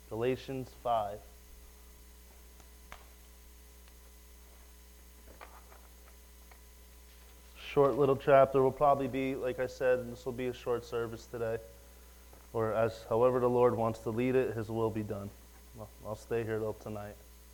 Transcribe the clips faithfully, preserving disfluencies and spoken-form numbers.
Galatians five. Short little chapter. Will probably be, like I said, this will be a short service today. Or as however the Lord wants to lead it, His will be done. Well, I'll stay here till tonight.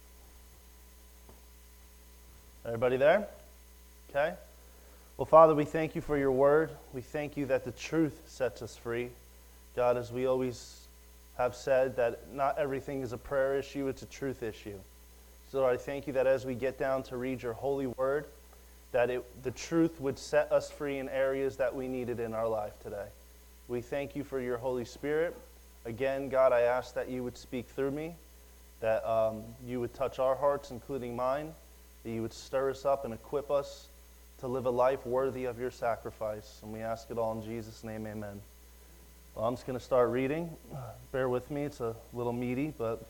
Everybody there? Okay. Well, Father, we thank you for your word. We thank you that the truth sets us free. God, as we always have said, that not everything is a prayer issue, it's a truth issue. So Lord, I thank you that as we get down to read your holy word, that it, the truth would set us free in areas that we needed in our life today. We thank you for your Holy Spirit. Again, God, I ask that you would speak through me, that um, you would touch our hearts, including mine, that you would stir us up and equip us to live a life worthy of your sacrifice. And we ask it all in Jesus' name, amen. Well, I'm just going to start reading. Bear with me. It's a little meaty, but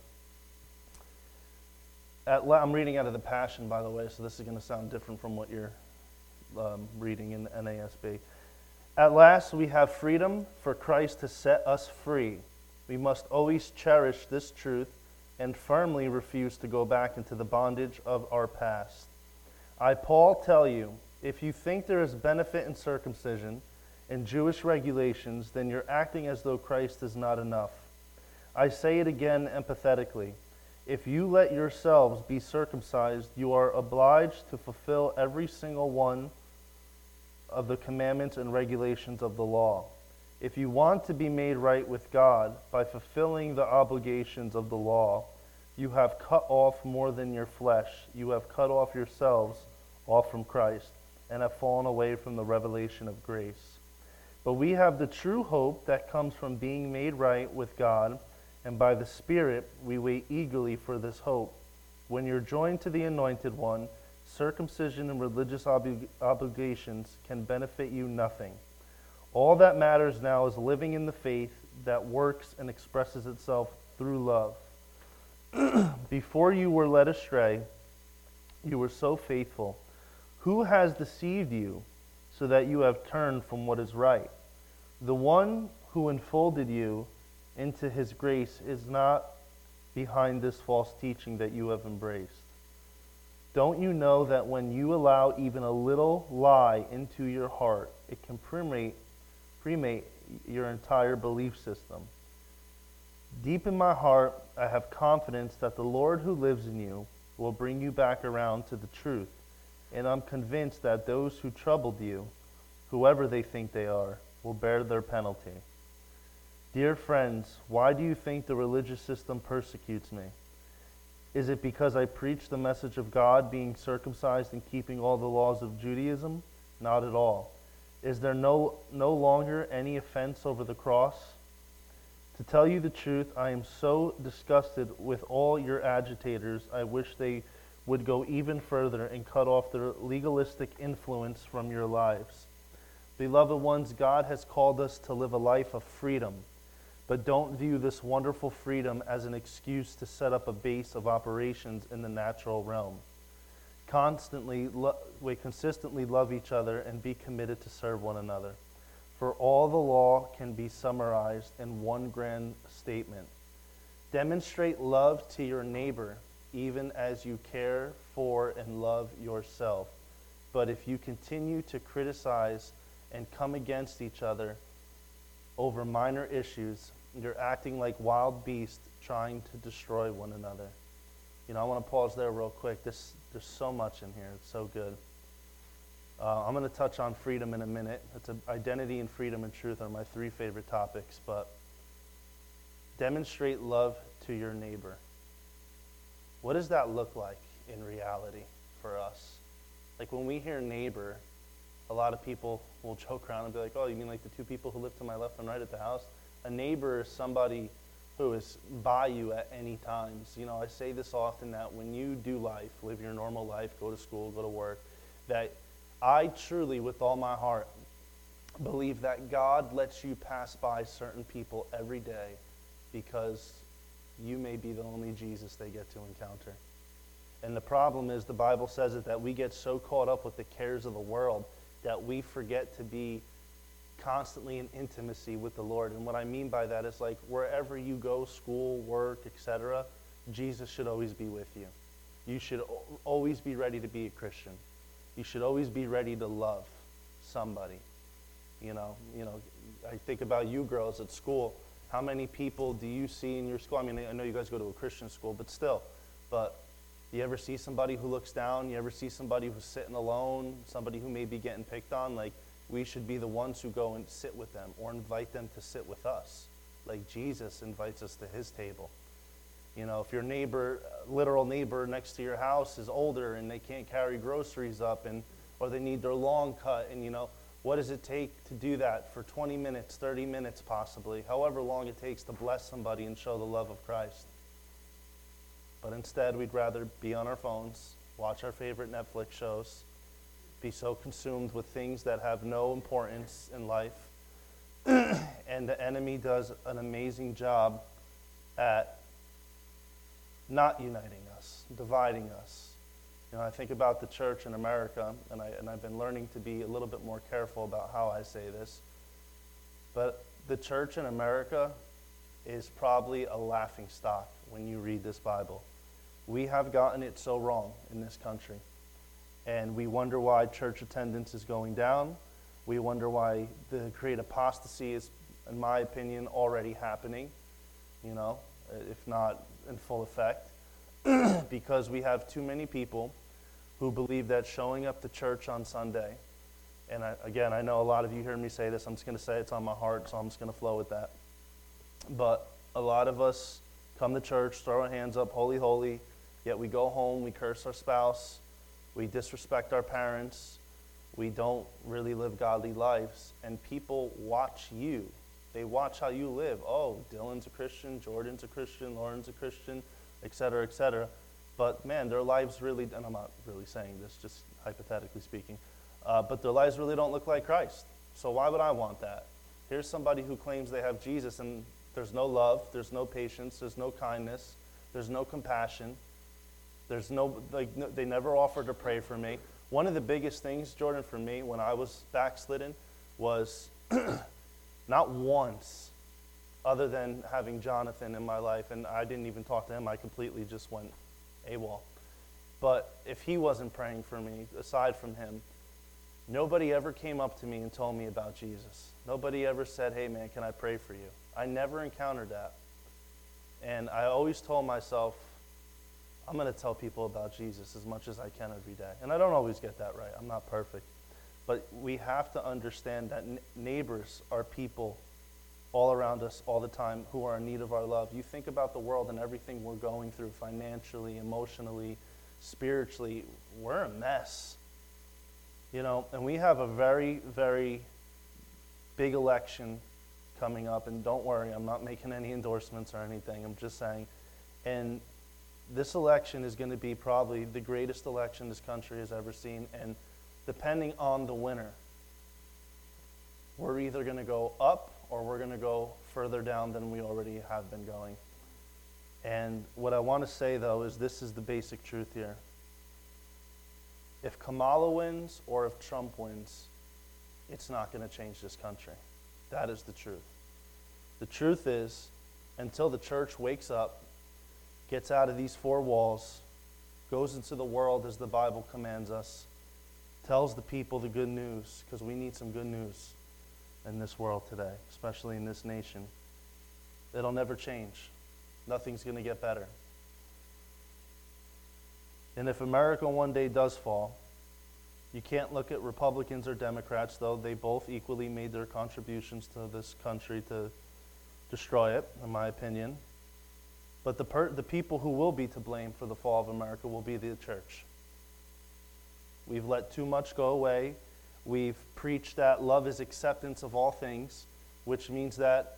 at la- I'm reading out of the Passion, by the way, so this is going to sound different from what you're um, reading in the N A S B. At last we have freedom, for Christ has set us free. We must always cherish this truth and firmly refuse to go back into the bondage of our past. I, Paul, tell you, if you think there is benefit in circumcision and Jewish regulations, then you're acting as though Christ is not enough. I say it again empathetically. If you let yourselves be circumcised, you are obliged to fulfill every single one of the commandments and regulations of the law. If you want to be made right with God by fulfilling the obligations of the law, you have cut off more than your flesh. You have cut off yourselves off from Christ and have fallen away from the revelation of grace. But we have the true hope that comes from being made right with God, and by the Spirit we wait eagerly for this hope. When you're joined to the Anointed One, circumcision and religious oblig- obligations can benefit you nothing. All that matters now is living in the faith that works and expresses itself through love. Before you were led astray, you were so faithful. Who has deceived you so that you have turned from what is right? The one who enfolded you into his grace is not behind this false teaching that you have embraced. Don't you know that when you allow even a little lie into your heart, it can permeate, permeate your entire belief system? Deep in my heart, I have confidence that the Lord who lives in you will bring you back around to the truth, and I'm convinced that those who troubled you, whoever they think they are, will bear their penalty. Dear friends, why do you think the religious system persecutes me? Is it because I preach the message of God, being circumcised and keeping all the laws of Judaism? Not at all. Is there no, no longer any offense over the cross? To tell you the truth, I am so disgusted with all your agitators, I wish they would go even further and cut off their legalistic influence from your lives. Beloved ones, God has called us to live a life of freedom. But don't view this wonderful freedom as an excuse to set up a base of operations in the natural realm. Constantly, lo- we consistently love each other and be committed to serve one another. For all the law can be summarized in one grand statement. Demonstrate love to your neighbor, even as you care for and love yourself. But if you continue to criticize and come against each other over minor issues, you're acting like wild beasts trying to destroy one another. You know, I want to pause there real quick. This, there's so much in here. It's so good. Uh, I'm going to touch on freedom in a minute. It's a, identity and freedom and truth are my three favorite topics. But demonstrate love to your neighbor. What does that look like in reality for us? Like when we hear neighbor, a lot of people will joke around and be like, oh, you mean like the two people who live to my left and right at the house? A neighbor is somebody who is by you at any times. You know, I say this often, that when you do life, live your normal life, go to school, go to work, that I truly, with all my heart, believe that God lets you pass by certain people every day because you may be the only Jesus they get to encounter. And the problem is, the Bible says it, that we get so caught up with the cares of the world that we forget to be constantly in intimacy with the Lord. And what I mean by that is like wherever you go, school, work, et cetera, Jesus should always be with you. You should always be ready to be a Christian. You should always be ready to love somebody. You know, you know, I think about you girls at school. How many people do you see in your school? I mean, I know you guys go to a Christian school, but still. But you ever see somebody who looks down? You ever see somebody who's sitting alone? Somebody who may be getting picked on? Like, we should be the ones who go and sit with them or invite them to sit with us. Like Jesus invites us to his table. You know, if your neighbor, literal neighbor next to your house is older and they can't carry groceries up and or they need their lawn cut, and you know, what does it take to do that for twenty minutes, thirty minutes possibly, however long it takes to bless somebody and show the love of Christ? But instead, we'd rather be on our phones, watch our favorite Netflix shows, be so consumed with things that have no importance in life. And the enemy does an amazing job at not uniting us, dividing us. You know, I think about the church in America, and, I, and I've been learning to be a little bit more careful about how I say this. But the church in America is probably a laughing stock when you read this Bible. We have gotten it so wrong in this country. And we wonder why church attendance is going down. We wonder why the great apostasy is, in my opinion, already happening, you know, if not in full effect. Because we have too many people who believe that showing up to church on Sunday, and I, again, I know a lot of you hear me say this, I'm just going to say it's on my heart, so I'm just going to flow with that. But a lot of us come to church, throw our hands up, holy, holy, yet we go home, we curse our spouse, we disrespect our parents, we don't really live godly lives, and people watch you. They watch how you live. Oh, Dylan's a Christian, Jordan's a Christian, Lauren's a Christian, et cetera, et cetera. But man, their lives really, and I'm not really saying this, just hypothetically speaking, uh, but their lives really don't look like Christ. So why would I want that? Here's somebody who claims they have Jesus, and there's no love, there's no patience, there's no kindness, there's no compassion, there's no, like, no, they never offered to pray for me. One of the biggest things, Jordan, for me when I was backslidden was not once, other than having Jonathan in my life, and I didn't even talk to him, I completely just went AWOL. But if he wasn't praying for me, aside from him, nobody ever came up to me and told me about Jesus. Nobody ever said, hey man, can I pray for you? I never encountered that. And I always told myself, I'm going to tell people about Jesus as much as I can every day. And I don't always get that right. I'm not perfect. But we have to understand that n- neighbors are people all around us all the time who are in need of our love. You think about the world and everything we're going through financially, emotionally, spiritually, we're a mess. You know, and we have a very, very big election coming up, and don't worry, I'm not making any endorsements or anything, I'm just saying. And this election is going to be probably the greatest election this country has ever seen, and depending on the winner, we're either going to go up or we're going to go further down than we already have been going. And what I want to say, though, is this is the basic truth here. If Kamala wins or if Trump wins, it's not going to change this country. That is the truth. The truth is, until the church wakes up, gets out of these four walls, goes into the world as the Bible commands us, tells the people the good news, because we need some good news in this world today, especially in this nation. It'll never change. Nothing's going to get better. And if America one day does fall, you can't look at Republicans or Democrats, though they both equally made their contributions to this country to destroy it, in my opinion. But the, per- the people who will be to blame for the fall of America will be the church. We've let too much go away. We've preached that love is acceptance of all things, which means that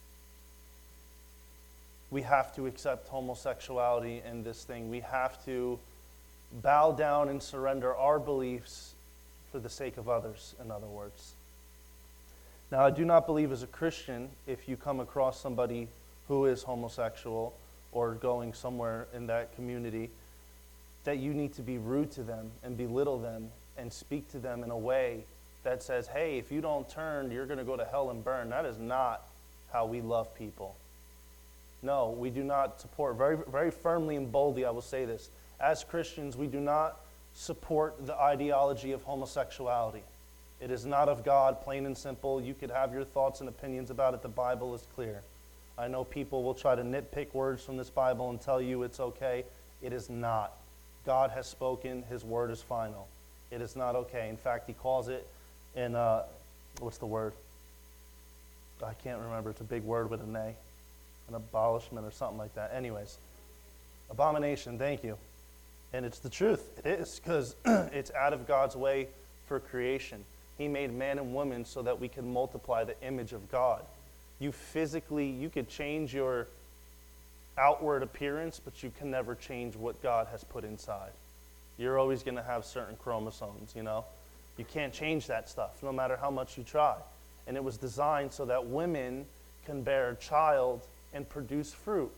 we have to accept homosexuality in this thing. We have to bow down and surrender our beliefs for the sake of others, in other words. Now, I do not believe as a Christian, if you come across somebody who is homosexual or going somewhere in that community, that you need to be rude to them and belittle them and speak to them in a way that says, hey, if you don't turn, you're going to go to hell and burn. That is not how we love people. No, we do not support, very, very firmly and boldly, I will say this. As Christians, we do not support the ideology of homosexuality. It is not of God, plain and simple. You could have your thoughts and opinions about it. The Bible is clear. I know people will try to nitpick words from this Bible and tell you it's okay. It is not. God has spoken. His word is final. It is not okay. In fact, he calls it in, uh, what's the word? I can't remember. It's a big word with an A. An abolishment or something like that. Anyways, abomination, thank you. And it's the truth. It is, because it's out of God's way for creation. He made man and woman so that we can multiply the image of God. You physically, you could change your outward appearance, but you can never change what God has put inside. You're always going to have certain chromosomes, you know. You can't change that stuff, no matter how much you try. And it was designed so that women can bear a child and produce fruit.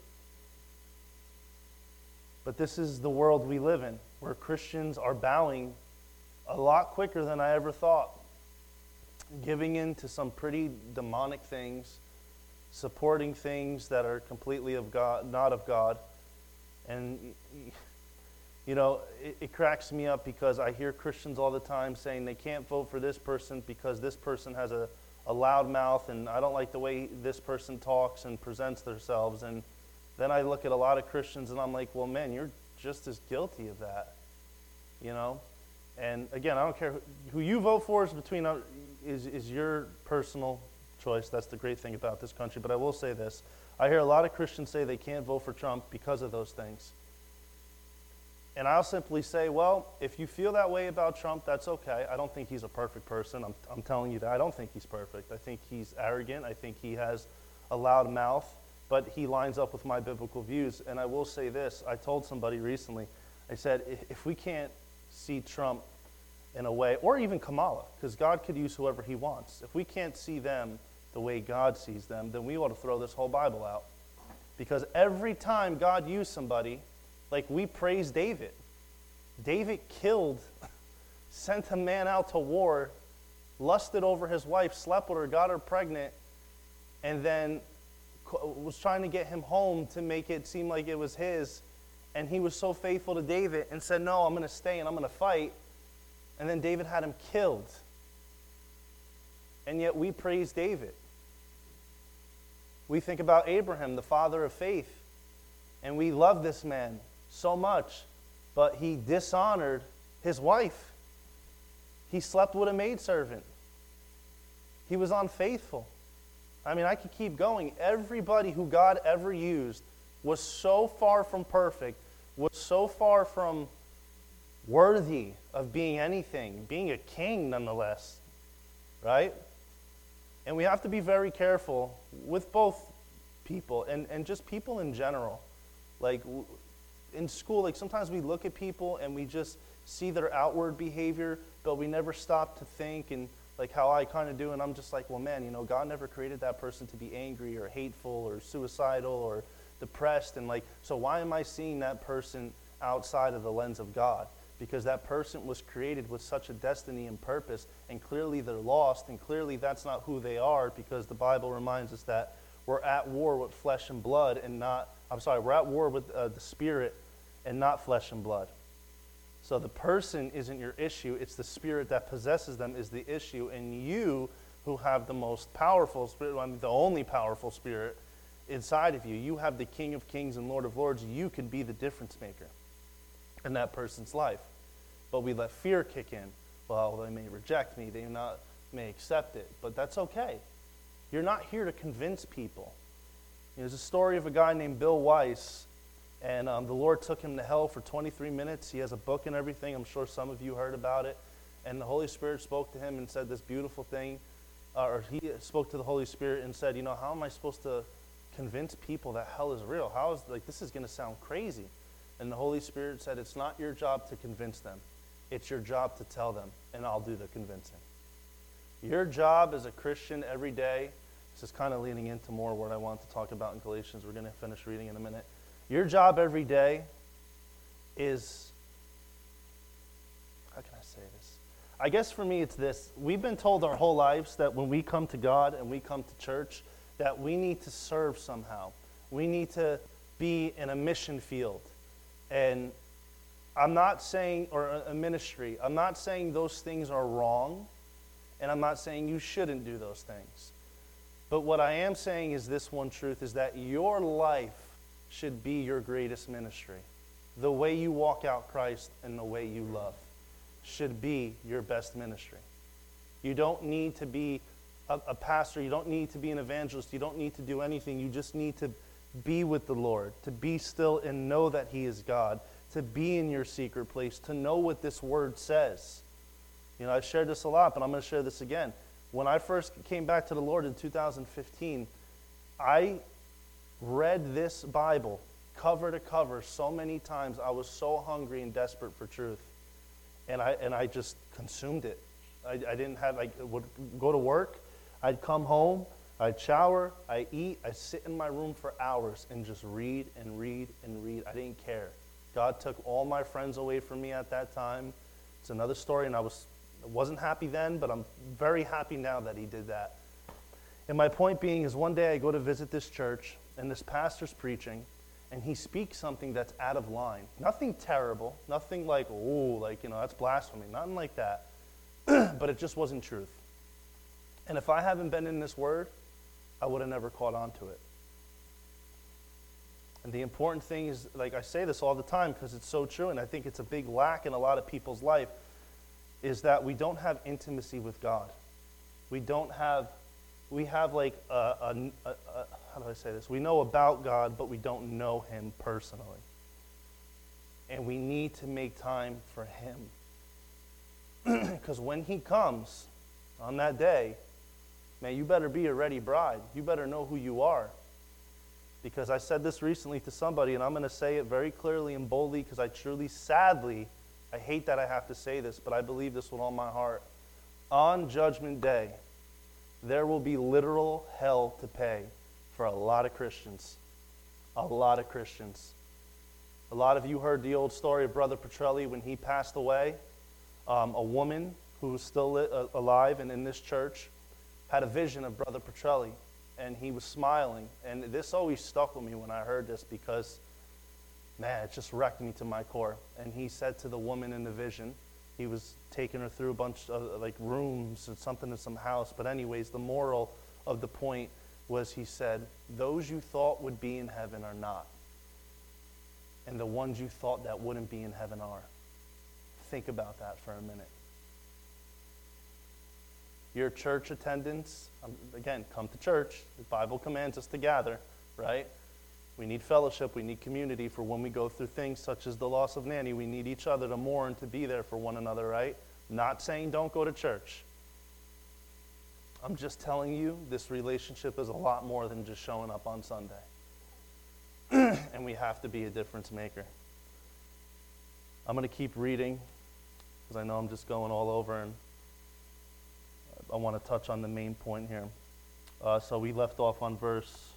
But this is the world we live in, where Christians are bowing a lot quicker than I ever thought, giving in to some pretty demonic things, supporting things that are completely of God, not of God. And, you know, it, it cracks me up because I hear Christians all the time saying they can't vote for this person because this person has a, a loud mouth and I don't like the way this person talks and presents themselves. And then I look at a lot of Christians and I'm like, well, man, you're just as guilty of that, you know? And again, I don't care who, who you vote for is between uh, is is your personal choice. That's the great thing about this country. But I will say this. I hear a lot of Christians say they can't vote for Trump because of those things. And I'll simply say, well, if you feel that way about Trump, that's okay. I don't think he's a perfect person. I'm, I'm telling you that. I don't think he's perfect. I think he's arrogant. I think he has a loud mouth. But he lines up with my biblical views. And I will say this. I told somebody recently, I said, if we can't see Trump in a way, or even Kamala, because God could use whoever he wants. If we can't see them the way God sees them, then we ought to throw this whole Bible out. Because every time God used somebody, like we praise David. David killed, sent a man out to war, lusted over his wife, slept with her, got her pregnant, and then was trying to get him home to make it seem like it was his. And he was so faithful to David and said, no, I'm going to stay and I'm going to fight. And then David had him killed. And yet we praise David. We think about Abraham, the father of faith. And we love this man so much. But he dishonored his wife. He slept with a maidservant. He was unfaithful. I mean, I could keep going. Everybody who God ever used was so far from perfect, was so far from worthy of being anything, being a king nonetheless, right? And we have to be very careful with both people and, and just people in general. Like in school, like sometimes we look at people and we just see their outward behavior, but we never stop to think, and like how I kind of do, and I'm just like, well, man, you know, God never created that person to be angry or hateful or suicidal or depressed, and like, so why am I seeing that person outside of the lens of God? Because that person was created with such a destiny and purpose, and clearly they're lost, and clearly that's not who they are, because the Bible reminds us that we're at war with flesh and blood and not, I'm sorry, we're at war with uh, the spirit and not flesh and blood. So the person isn't your issue, it's the spirit that possesses them is the issue, and you who have the most powerful spirit, I mean the only powerful spirit inside of you, you have the King of Kings and Lord of Lords, you can be the difference maker in that person's life. But we let fear kick in. Well, they may reject me, they not may accept it, but that's okay. You're not here to convince people. There's a story of a guy named Bill Weiss, and um, the Lord took him to hell for twenty-three minutes. He has a book and everything. I'm sure some of you heard about it. And the Holy Spirit spoke to him and said this beautiful thing, uh, or he spoke to the Holy Spirit and said, you know, how am I supposed to convince people that hell is real? How is, like, this is going to sound crazy. And the Holy Spirit said, it's not your job to convince them. It's your job to tell them, and I'll do the convincing. Your job as a Christian every day, this is kind of leaning into more what I want to talk about in Galatians. We're going to finish reading in a minute. Your job every day is, how can I say this? I guess for me it's this. We've been told our whole lives that when we come to God and we come to church, that we need to serve somehow. We need to be in a mission field. And I'm not saying, or a ministry, I'm not saying those things are wrong, and I'm not saying you shouldn't do those things. But what I am saying is this one truth, is that your life should be your greatest ministry. The way you walk out Christ and the way you love should be your best ministry. You don't need to be a, a pastor. You don't need to be an evangelist. You don't need to do anything. You just need to be with the Lord, to be still and know that He is God, to be in your secret place, to know what this word says. You know, I've shared this a lot, but I'm going to share this again. When I first came back to the Lord in two thousand fifteen, I read this Bible cover to cover so many times. I was so hungry and desperate for truth. And I and I just consumed it. I, I didn't have, I would go to work, I'd come home, I'd shower, I'd eat, I'd sit in my room for hours and just read and read and read. I didn't care. God took all my friends away from me at that time. It's another story, and I was, wasn't happy then, but I'm very happy now that He did that. And my point being is one day I go to visit this church, and this pastor's preaching, and he speaks something that's out of line. Nothing terrible, nothing like, oh, like, you know, that's blasphemy, nothing like that. But it just wasn't truth. And if I haven't been in this word, I would have never caught on to it. And the important thing is, like I say this all the time because it's so true, and I think it's a big lack in a lot of people's life, is that we don't have intimacy with God. We don't have, we have like a, a, a, a how do I say this? We know about God, but we don't know Him personally. And we need to make time for Him. Because when He comes on that day, man, you better be a ready bride. You better know who you are. Because I said this recently to somebody, and I'm going to say it very clearly and boldly because I truly, sadly, I hate that I have to say this, but I believe this with all my heart. On Judgment Day, there will be literal hell to pay for a lot of Christians. A lot of Christians. A lot of you heard the old story of Brother Petrelli when he passed away. Um, a woman who was still li- uh, alive and in this church had a vision of Brother Petrelli, and he was smiling. And this always stuck with me when I heard this because, man, it just wrecked me to my core. And he said to the woman in the vision, he was taking her through a bunch of like rooms and something in some house. But anyways, the moral of the point was, he said, those you thought would be in heaven are not. And the ones you thought that wouldn't be in heaven are. Think about that for a minute. Your church attendance, um, again, come to church. The Bible commands us to gather, right? We need fellowship. We need community for when we go through things such as the loss of Nanny. We need each other to mourn, to be there for one another, right? Not saying don't go to church. I'm just telling you this relationship is a lot more than just showing up on Sunday. And we have to be a difference maker. I'm going to keep reading because I know I'm just going all over, and I want to touch on the main point here. Uh, so we left off on verse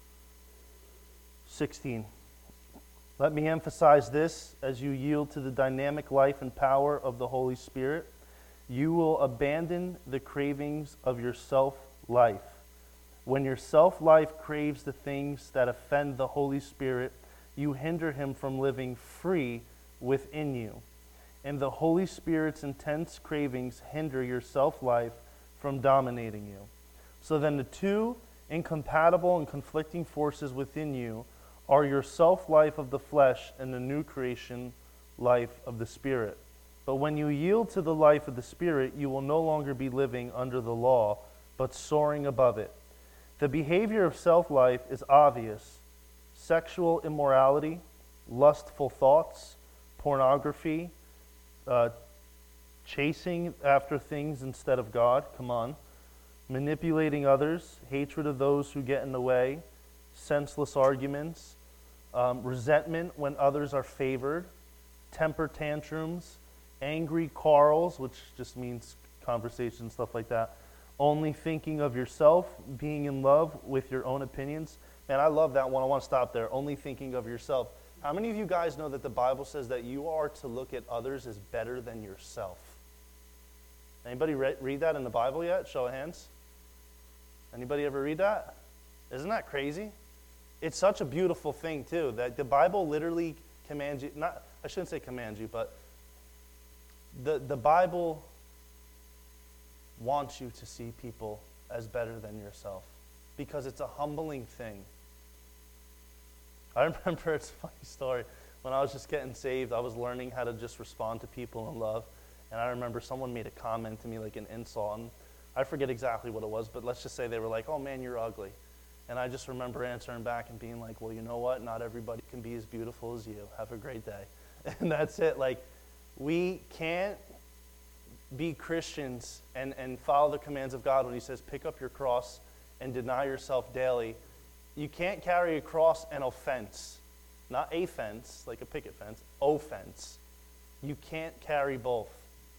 sixteen. Let me emphasize this: as you yield to the dynamic life and power of the Holy Spirit, you will abandon the cravings of your self-life. When your self-life craves the things that offend the Holy Spirit, you hinder Him from living free within you. And the Holy Spirit's intense cravings hinder your self-life from dominating you. So then the two incompatible and conflicting forces within you are your self-life of the flesh and the new creation life of the Spirit. But when you yield to the life of the Spirit, you will no longer be living under the law, but soaring above it. The behavior of self-life is obvious: sexual immorality, lustful thoughts, pornography, uh, chasing after things instead of God, come on, manipulating others, hatred of those who get in the way, senseless arguments, um, resentment when others are favored, temper tantrums, angry quarrels, which just means conversation, stuff like that, only thinking of yourself, being in love with your own opinions. Man, I love that one. I want to stop there. Only thinking of yourself. How many of you guys know that the Bible says that you are to look at others as better than yourself? Anybody re- read that in the Bible yet? Show of hands. Anybody ever read that? Isn't that crazy? It's such a beautiful thing, too, that the Bible literally commands you, not, I shouldn't say commands you, but the, the Bible wants you to see people as better than yourself because it's a humbling thing. I remember, it's a funny story, when I was just getting saved, I was learning how to just respond to people in love, and I remember someone made a comment to me, like an insult, and I forget exactly what it was, but let's just say they were like, oh man, you're ugly. And I just remember answering back and being like, well, you know what? Not everybody can be as beautiful as you. Have a great day. And that's it. Like, we can't be Christians and, and follow the commands of God when he says, pick up your cross and deny yourself daily. You can't carry a cross and offense. Not a fence, like a picket fence, offense. You can't carry both.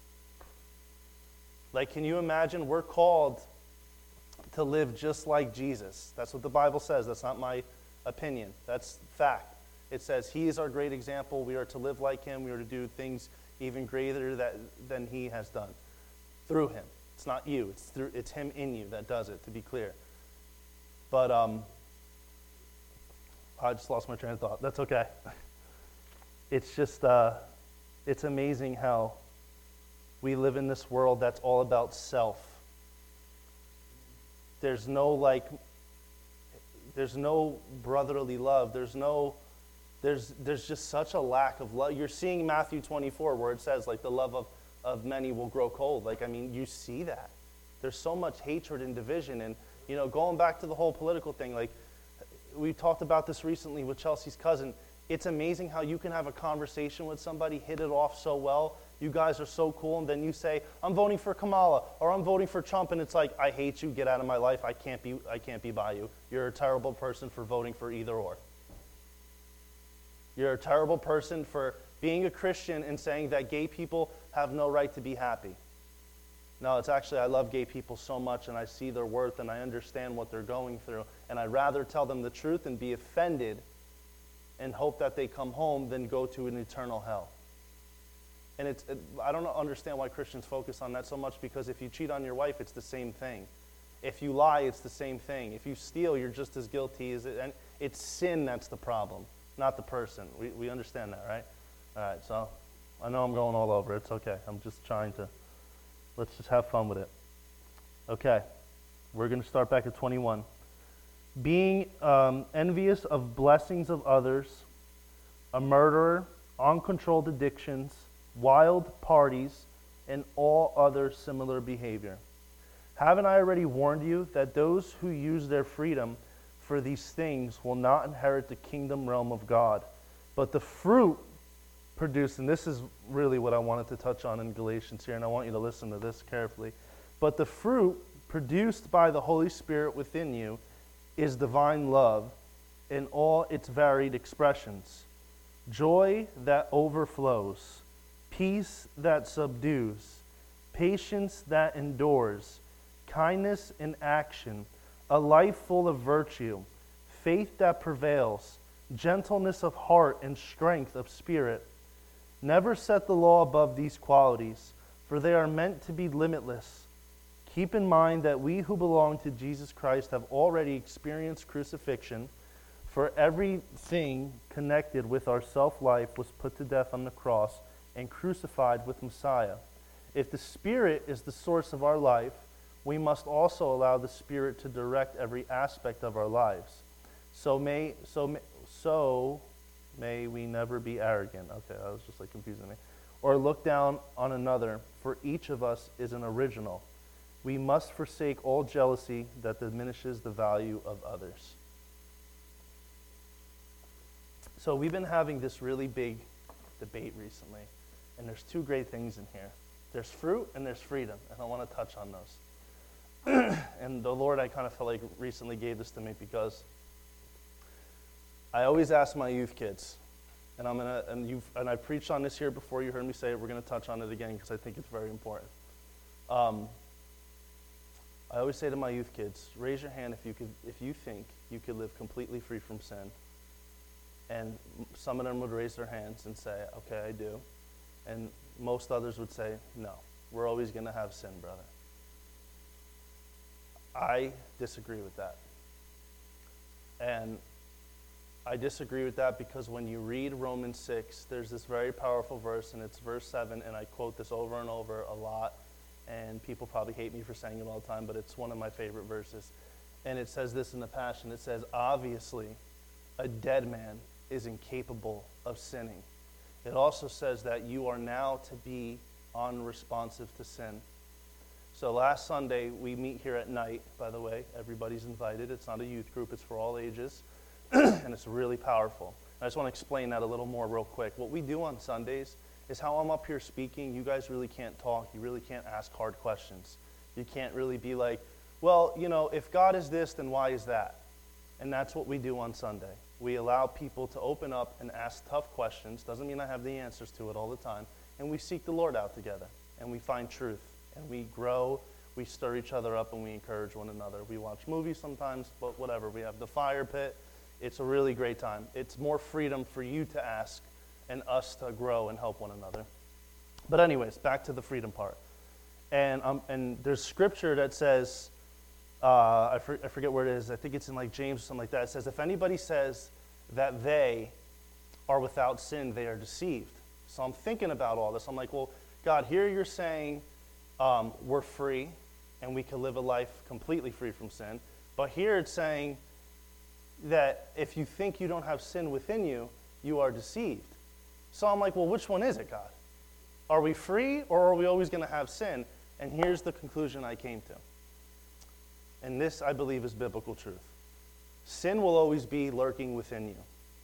Like, can you imagine? We're called to live just like Jesus. That's what the Bible says. That's not my opinion. That's fact. It says he is our great example. We are to live like him. We are to do things even greater that, than he has done through him. It's not you. It's through. It's him in you that does it, to be clear. But um, I just lost my train of thought. That's okay. It's just, uh, it's amazing how we live in this world that's all about self. There's no like, there's no brotherly love. There's no, there's there's just such a lack of love. You're seeing Matthew twenty-four where it says like the love of, of many will grow cold. Like, I mean, you see that. There's so much hatred and division. And, you know, going back to the whole political thing, like we talked about this recently with Chelsea's cousin. It's amazing how you can have a conversation with somebody, hit it off so well. You guys are so cool, and then you say, I'm voting for Kamala, or I'm voting for Trump, and it's like, I hate you, get out of my life, I can't be, I can't be by you. You're a terrible person for voting for either or. You're a terrible person for being a Christian and saying that gay people have no right to be happy. No, it's actually, I love gay people so much, and I see their worth, and I understand what they're going through, and I'd rather tell them the truth and be offended and hope that they come home than go to an eternal hell. And it's, it, I don't understand why Christians focus on that so much, because if you cheat on your wife, it's the same thing. If you lie, it's the same thing. If you steal, you're just as guilty as it. And it's sin that's the problem, not the person. We we understand that, right? All right, so I know I'm going all over. It's okay. I'm just trying to, let's just have fun with it. Okay, we're going to start back at twenty-one. Being um, envious of blessings of others, a murderer, uncontrolled addictions, wild parties, and all other similar behavior. Haven't I already warned you that those who use their freedom for these things will not inherit the kingdom realm of God? But the fruit produced, and this is really what I wanted to touch on in Galatians here, and I want you to listen to this carefully. But the fruit produced by the Holy Spirit within you is divine love in all its varied expressions. Joy that overflows, peace that subdues, patience that endures, kindness in action, a life full of virtue, faith that prevails, gentleness of heart and strength of spirit. Never set the law above these qualities, for they are meant to be limitless. Keep in mind that we who belong to Jesus Christ have already experienced crucifixion, for everything connected with our self-life was put to death on the cross and crucified with Messiah. If the Spirit is the source of our life, we must also allow the Spirit to direct every aspect of our lives. So may so may, so may we never be arrogant. Okay, that was just like confusing me. Or look down on another, for each of us is an original. We must forsake all jealousy that diminishes the value of others. So we've been having this really big debate recently, and there's two great things in here. There's fruit and there's freedom, and I want to touch on those. And the Lord, I kind of felt like recently gave this to me because I always ask my youth kids, and I'm gonna and you and I preached on this here before. You heard me say it. We're gonna touch on it again because I think it's very important. Um, I always say to my youth kids, raise your hand if you could, if you think you could live completely free from sin. And some of them would raise their hands and say, okay, I do. And most others would say, no. we're always going to have sin, brother. I disagree with that. And I disagree with that because when you read Romans six, there's this very powerful verse, and it's verse seven, and I quote this over and over a lot, and people probably hate me for saying it all the time, but it's one of my favorite verses. And it says this in the Passion. It says, obviously, a dead man is incapable of sinning. It also says that you are now to be unresponsive to sin. So last Sunday, we meet here at night, by the way. Everybody's invited. It's not a youth group. It's for all ages. And it's really powerful. I just want to explain that a little more real quick. What we do on Sundays is how I'm up here speaking. You guys really can't talk. You really can't ask hard questions. You can't really be like, well, you know, if God is this, then why is that? And that's what we do on Sunday. We allow people to open up and ask tough questions. Doesn't mean I have the answers to it all the time. And we seek the Lord out together. And we find truth. And we grow. We stir each other up, and we encourage one another. We watch movies sometimes, but whatever. We have the fire pit. It's a really great time. It's more freedom for you to ask and us to grow and help one another. But anyways, back to the freedom part. And um, and there's scripture that says, uh, I, for, I forget where it is. I think it's in like James or something like that. It says, if anybody says that they are without sin, they are deceived. So I'm thinking about all this. I'm like, well, God, here you're saying um, we're free and we can live a life completely free from sin. But here it's saying that if you think you don't have sin within you, you are deceived. So I'm like, well, which one is it, God? Are we free, or are we always going to have sin? And here's the conclusion I came to. And this, I believe, is biblical truth. Sin will always be lurking within you.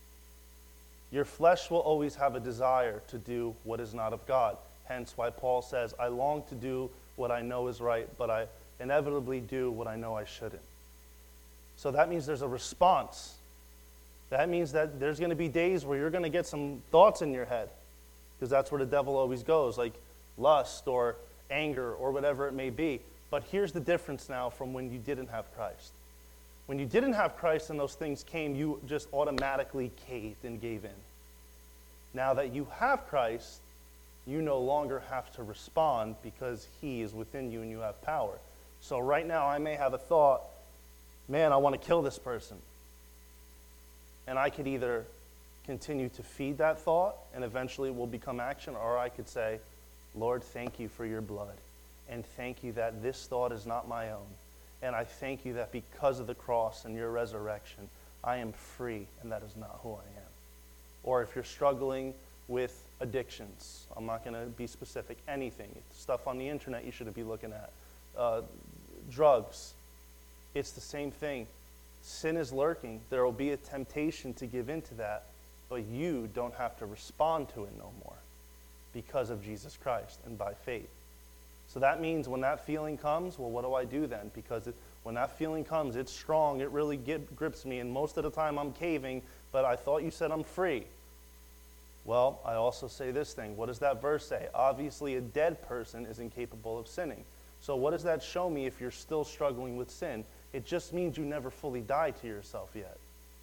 Your flesh will always have a desire to do what is not of God. Hence why Paul says, I long to do what I know is right, but I inevitably do what I know I shouldn't. So that means there's a response. That means that there's going to be days where you're going to get some thoughts in your head, because that's where the devil always goes, like lust or anger or whatever it may be. But here's the difference now from when you didn't have Christ. When you didn't have Christ and those things came, you just automatically caved and gave in. Now that you have Christ, you no longer have to respond because he is within you and you have power. So right now I may have a thought, man, I want to kill this person. And I could either continue to feed that thought and eventually it will become action, or I could say, Lord, thank you for your blood. And thank you that this thought is not my own. And I thank you that because of the cross and your resurrection, I am free and that is not who I am. Or if you're struggling with addictions, I'm not going to be specific, anything, stuff on the internet you shouldn't be looking at, uh, drugs, it's the same thing. Sin is lurking. There will be a temptation to give into that, but you don't have to respond to it no more because of Jesus Christ and by faith. So that means when that feeling comes, well, what do I do then? Because it, when that feeling comes, it's strong. It really get, grips me, and most of the time I'm caving, but I thought you said I'm free. Well, I also say this thing. What does that verse say? Obviously, a dead person is incapable of sinning. So what does that show me if you're still struggling with sin? It just means you never fully died to yourself yet.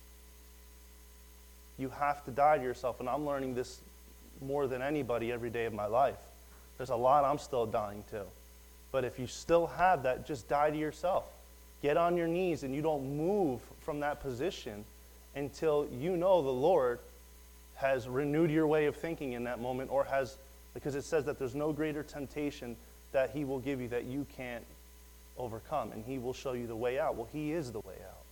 You have to die to yourself, and I'm learning this more than anybody every day of my life. There's a lot I'm still dying to. But if you still have that, just die to yourself. Get on your knees, and you don't move from that position until you know the Lord has renewed your way of thinking in that moment, or has, because it says that there's no greater temptation that he will give you that you can't overcome, and he will show you the way out. Well, he is the way out.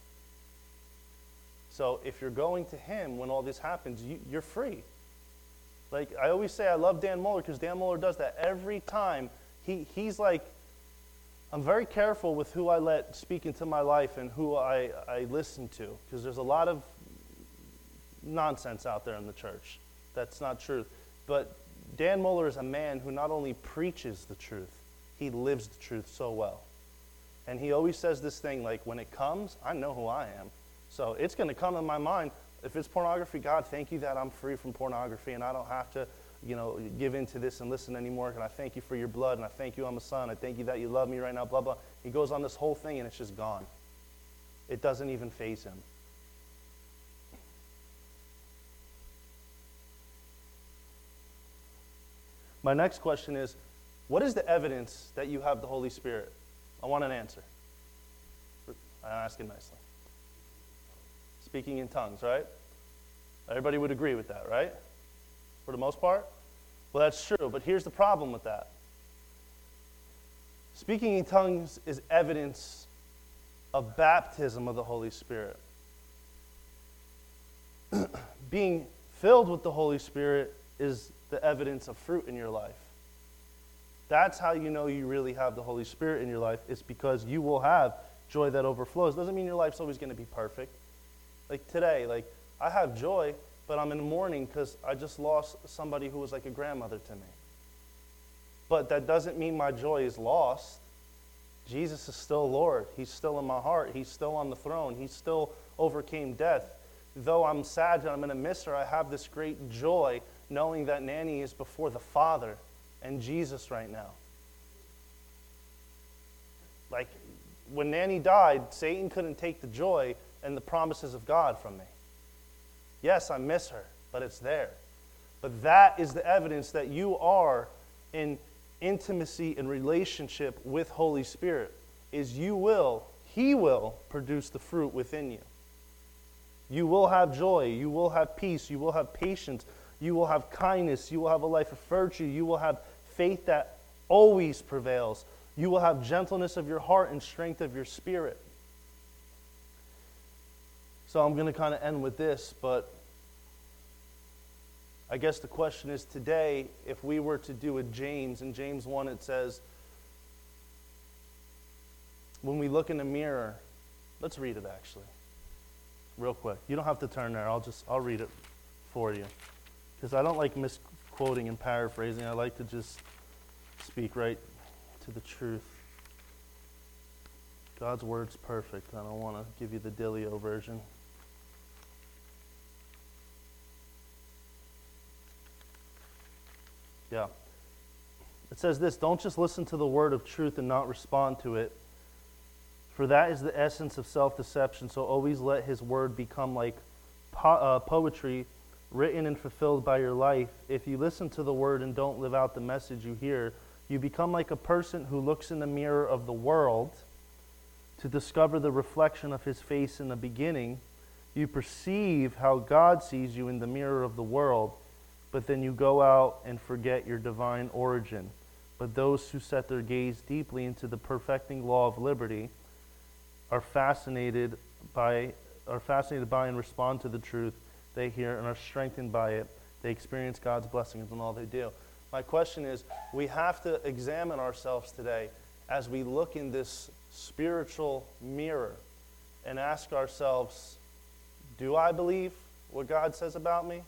So if you're going to him when all this happens, you, you're free. Like I always say, I love Dan Mohler because Dan Mohler does that every time. He he's like, I'm very careful with who I let speak into my life and who I, I listen to, because there's a lot of nonsense out there in the church. That's not truth. But Dan Mohler is a man who not only preaches the truth, he lives the truth so well. And he always says this thing, like, when it comes, I know who I am. So it's going to come in my mind. If it's pornography, God, thank you that I'm free from pornography and I don't have to, you know, give in to this and listen anymore. And I thank you for your blood, and I thank you I'm a son. I thank you that you love me right now, blah, blah. He goes on this whole thing, and it's just gone. It doesn't even faze him. My next question is, What is the evidence that you have the Holy Spirit? I want an answer. I'm asking nicely. Speaking in tongues, right? Everybody would agree with that, right? For the most part? Well, that's true, but here's the problem with that. Speaking in tongues is evidence of baptism of the Holy Spirit. Being filled with the Holy Spirit is the evidence of fruit in your life. That's how you know you really have the Holy Spirit in your life. It's because you will have joy that overflows. Doesn't mean your life's always going to be perfect. Like today, like I have joy, but I'm in mourning because I just lost somebody who was like a grandmother to me. But that doesn't mean my joy is lost. Jesus is still Lord. He's still in my heart. He's still on the throne. He still overcame death. Though I'm sad that I'm going to miss her, I have this great joy knowing that Nanny is before the Father and Jesus right now. Like, when Nanny died, Satan couldn't take the joy and the promises of God from me. Yes, I miss her, but it's there. But that is the evidence that you are in intimacy and relationship with Holy Spirit, is you will, He will produce the fruit within you. You will have joy, you will have peace, you will have patience, you will have kindness, you will have a life of virtue, you will have faith that always prevails, you will have gentleness of your heart and strength of your spirit. So I'm going to kind of end with this, but I guess the question is today, if we were to do a James, in James one it says, when we look in the mirror, let's read it actually, real quick. You don't have to turn there, I'll just, I'll read it for you. Because I don't like misquoting and paraphrasing, I like to just speak right to the truth. God's word's perfect, I don't want to give you the Dillio version. Yeah. It says this, don't just listen to the word of truth and not respond to it, for that is the essence of self-deception, so always let his word become like po- uh, poetry written and fulfilled by your life. If you listen to the word and don't live out the message you hear, you become like a person who looks in the mirror of the world to discover the reflection of his face in the beginning. You perceive how God sees you in the mirror of the world, but then you go out and forget your divine origin. But those who set their gaze deeply into the perfecting law of liberty are fascinated by, are fascinated by and respond to the truth they hear and are strengthened by it. They experience God's blessings in all they do. My question is, we have to examine ourselves today as we look in this spiritual mirror and ask ourselves, do I believe what God says about me?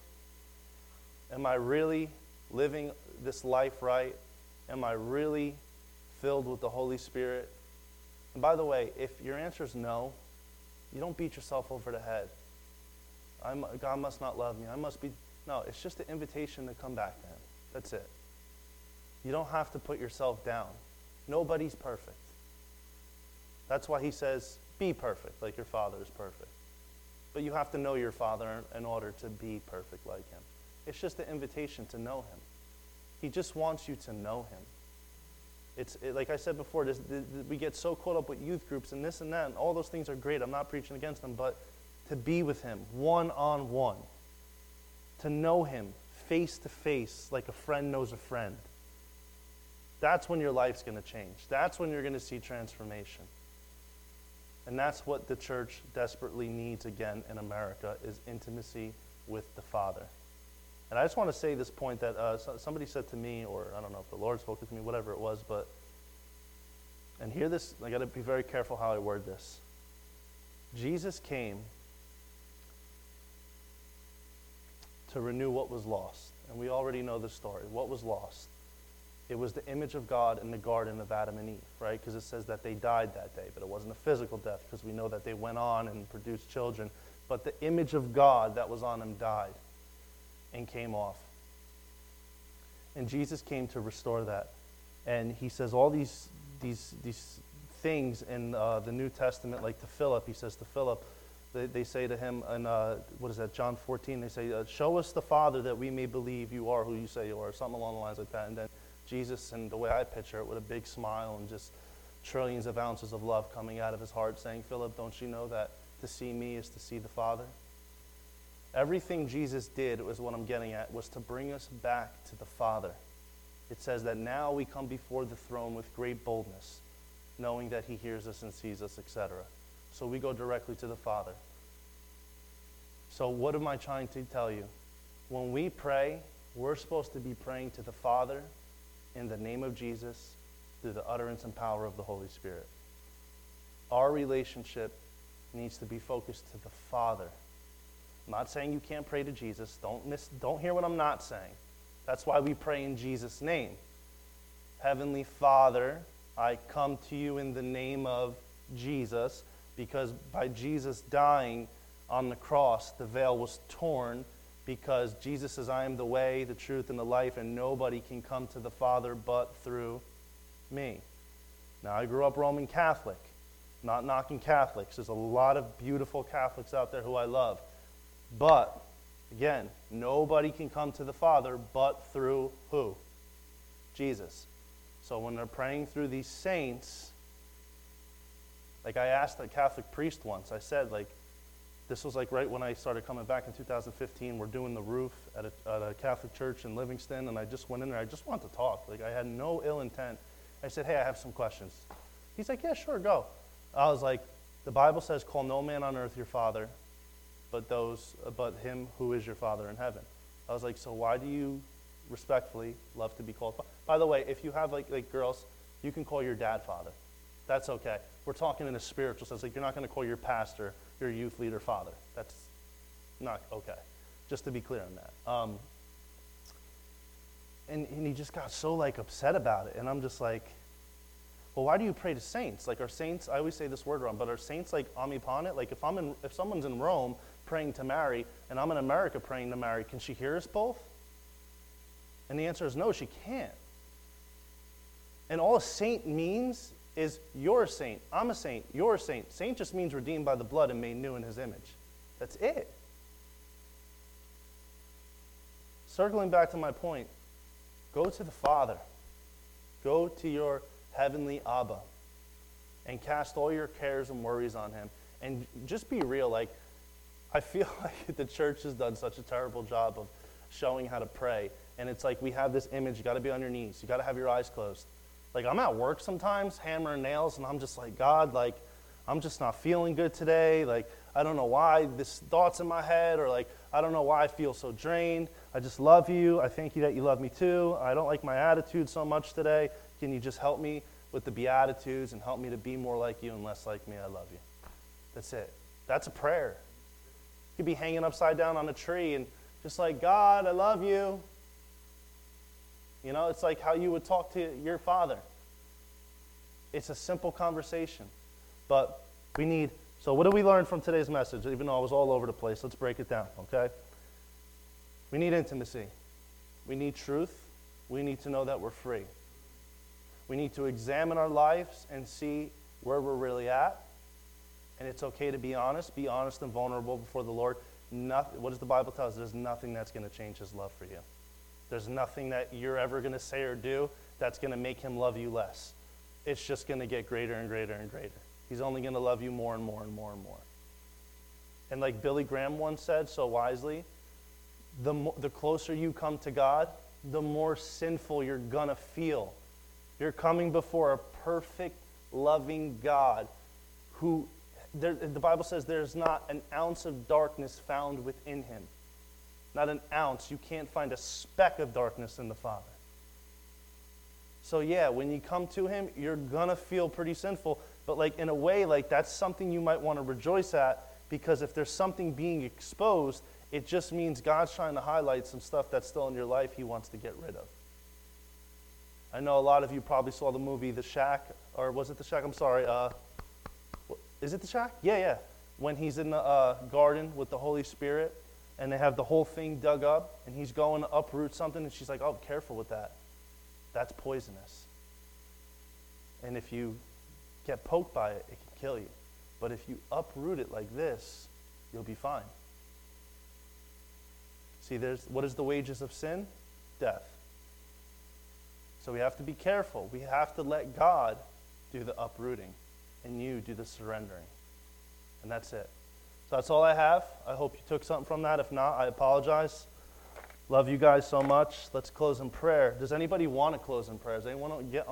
Am I really living this life right? Am I really filled with the Holy Spirit? And by the way, if your answer is no, you don't beat yourself over the head. I'm, God must not love me. I must be... No, it's just an invitation to come back to Him. That's it. You don't have to put yourself down. Nobody's perfect. That's why He says, be perfect like your Father is perfect. But you have to know your Father in order to be perfect like Him. It's just an invitation to know Him. He just wants you to know Him. It's it, like I said before, this, the, the, we get so caught up with youth groups and this and that, and all those things are great. I'm not preaching against them, but to be with Him one-on-one, to know Him face-to-face like a friend knows a friend, that's when your life's going to change. That's when you're going to see transformation. And that's what the church desperately needs again in America, is intimacy with the Father. And I just want to say this point that uh, somebody said to me, or I don't know if the Lord spoke to me, whatever it was, but, and hear this, I got to be very careful how I word this. Jesus came to renew what was lost. And we already know the story. What was lost? It was the image of God in the Garden of Adam and Eve, right? Because it says that they died that day, but it wasn't a physical death, because we know that they went on and produced children. But the image of God that was on them died and came off. And Jesus came to restore that. And He says all these these these things in uh, the New Testament, like to Philip. He says to Philip, they, they say to him, in uh, what is that, John fourteen, they say, uh, show us the Father that we may believe you are who you say you are, something along the lines like that. And then Jesus, and the way I picture it, with a big smile and just trillions of ounces of love coming out of his heart saying, Philip, don't you know that to see me is to see the Father? Everything Jesus did, was what I'm getting at, was to bring us back to the Father. It says that now we come before the throne with great boldness, knowing that he hears us and sees us, et cetera. So we go directly to the Father. So what am I trying to tell you? When we pray, we're supposed to be praying to the Father in the name of Jesus through the utterance and power of the Holy Spirit. Our relationship needs to be focused to the Father. I'm not saying you can't pray to Jesus. Don't miss, don't hear what I'm not saying. That's why we pray in Jesus' name. Heavenly Father, I come to you in the name of Jesus, because by Jesus dying on the cross, the veil was torn, because Jesus says, I am the way, the truth, and the life, and nobody can come to the Father but through me. Now, I grew up Roman Catholic, not knocking Catholics. There's a lot of beautiful Catholics out there who I love. But, again, nobody can come to the Father but through who? Jesus. So when they're praying through these saints, like I asked a Catholic priest once, I said, like, this was like right when I started coming back in two thousand fifteen. We're doing the roof at a, at a Catholic church in Livingston, and I just went in there. I just wanted to talk. Like, I had no ill intent. I said, hey, I have some questions. He's like, yeah, sure, go. I was like, the Bible says, call no man on earth your father, but those, but him who is your Father in heaven. I was like, so why do you respectfully love to be called Father? By the way, if you have like like girls, you can call your dad Father. That's okay. We're talking in a spiritual sense. Like, you're not going to call your pastor, your youth leader, Father. That's not okay. Just to be clear on that. Um, and, and he just got so like upset about it. And I'm just like, well, why do you pray to saints? Like, are saints, I always say this word wrong, but are saints like omnipotent? Like, if I'm in, if someone's in Rome praying to Mary, and I'm in America praying to Mary, can she hear us both? And the answer is no, she can't. And all a saint means is you're a saint, I'm a saint, you're a saint. Saint just means redeemed by the blood and made new in his image. That's it. Circling back to my point, go to the Father. Go to your heavenly Abba and cast all your cares and worries on him. And just be real. Like, I feel like the church has done such a terrible job of showing how to pray. And it's like we have this image, you got to be on your knees. You got to have your eyes closed. Like, I'm at work sometimes, hammering nails, and I'm just like, God, like, I'm just not feeling good today. Like, I don't know why this thought's in my head, or like, I don't know why I feel so drained. I just love you. I thank you that you love me too. I don't like my attitude so much today. Can you just help me with the Beatitudes and help me to be more like you and less like me? I love you. That's it. That's a prayer. You could be hanging upside down on a tree and just like, God, I love you. You know, it's like how you would talk to your father. It's a simple conversation. But we need, so what do we learn from today's message? Even though I was all over the place, let's break it down, okay? We need intimacy. We need truth. We need to know that we're free. We need to examine our lives and see where we're really at. And it's okay to be honest. Be honest and vulnerable before the Lord. Nothing, what does the Bible tell us? There's nothing that's going to change his love for you. There's nothing that you're ever going to say or do that's going to make him love you less. It's just going to get greater and greater and greater. He's only going to love you more and more and more and more. And like Billy Graham once said so wisely, the, mo- the closer you come to God, the more sinful you're going to feel. You're coming before a perfect, loving God who, there, the Bible says there's not an ounce of darkness found within him. Not an ounce. You can't find a speck of darkness in the Father. So yeah, when you come to him, you're going to feel pretty sinful. But like in a way, like that's something you might want to rejoice at, because if there's something being exposed, it just means God's trying to highlight some stuff that's still in your life he wants to get rid of. I know a lot of you probably saw the movie The Shack, or was it The Shack? I'm sorry. Uh, is it The Shack? Yeah, yeah. When he's in the uh, garden with the Holy Spirit, and they have the whole thing dug up, and he's going to uproot something, and she's like, oh, careful with that. That's poisonous. And if you get poked by it, it can kill you. But if you uproot it like this, you'll be fine. See, there's what is the wages of sin? Death. So we have to be careful. We have to let God do the uprooting, and you do the surrendering. And that's it. So that's all I have. I hope you took something from that. If not, I apologize. Love you guys so much. Let's close in prayer. Does anybody want to close in prayer? Does anyone get